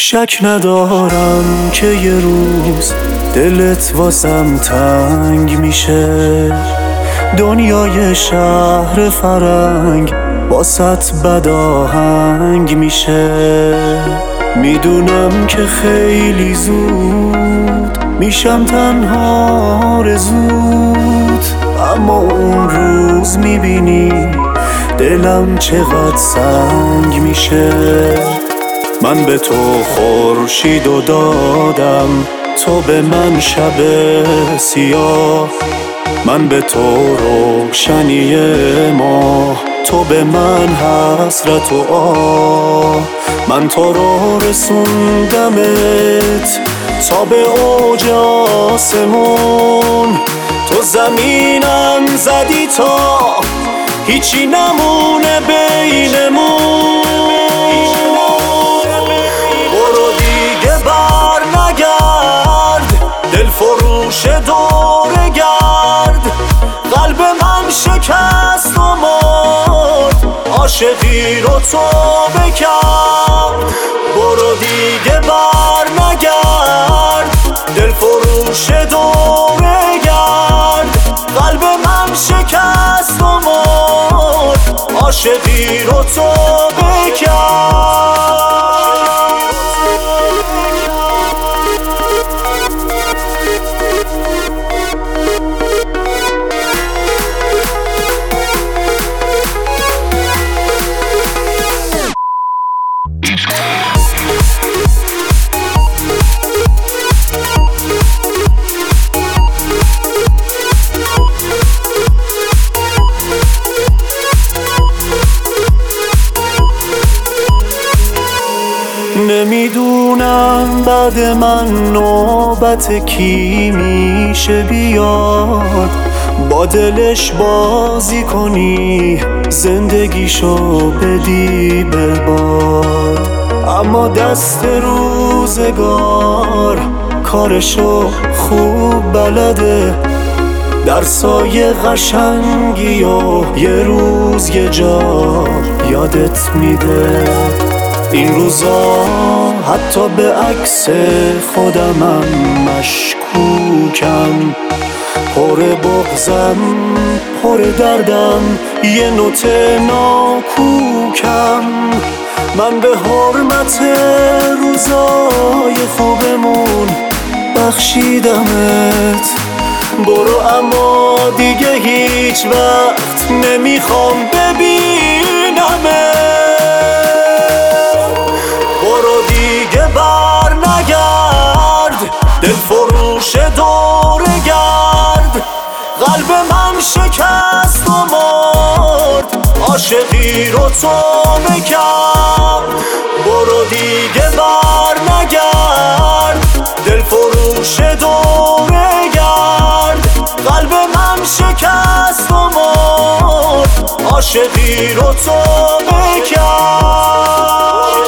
شک ندارم که یه روز دلت واسم تنگ میشه، دنیای شهر فرنگ واسط بداهنگ میشه. میدونم که خیلی زود میشم تنها آرزوت، اما اون روز میبینی دلم چقدر سنگ میشه. من به تو خورشیدو دادم، تو به من شب سیاه. من به تو روشنی ماه، تو به من حسرت و آه. من تو رو رسوندمت تا به اوج آسمون، تو زمینم زدی تا هیچی نمونه بینمون. برو دیگه بر نگرد، دل فروش دوره گرد. قلب من شکست و مرد، عاشقی رو تو بکرد. برو دیگه بر نگرد، دل فروش دوره گرد. قلب من شکست و مرد، عاشقی رو تو بکرد. نمیدونم بعد من نوبت کی میشه بیاد، با دلش بازی کنی زندگیشو بدی به باد. اما دست روزگار کارشو خوب بلده، در سایه قشنگی و یه روز یه جا یادت میده. این روزا حتی به عکس خودمم مشکوکم، پر بغضم پر دردم یه نوت ناکوکم. من به حرمت روزای خوبمون بخشیدمت. برو اما دیگه هیچ وقت نمیخوام ببینمت. بر نگرد، دل فروش دوره گرد. قلب من شکست و مرد، عاشقی رو تو بکرد. برو دیگه بر نگرد، دل فروش دوره گرد. قلب من شکست و مرد، عاشقی رو تو بکرد.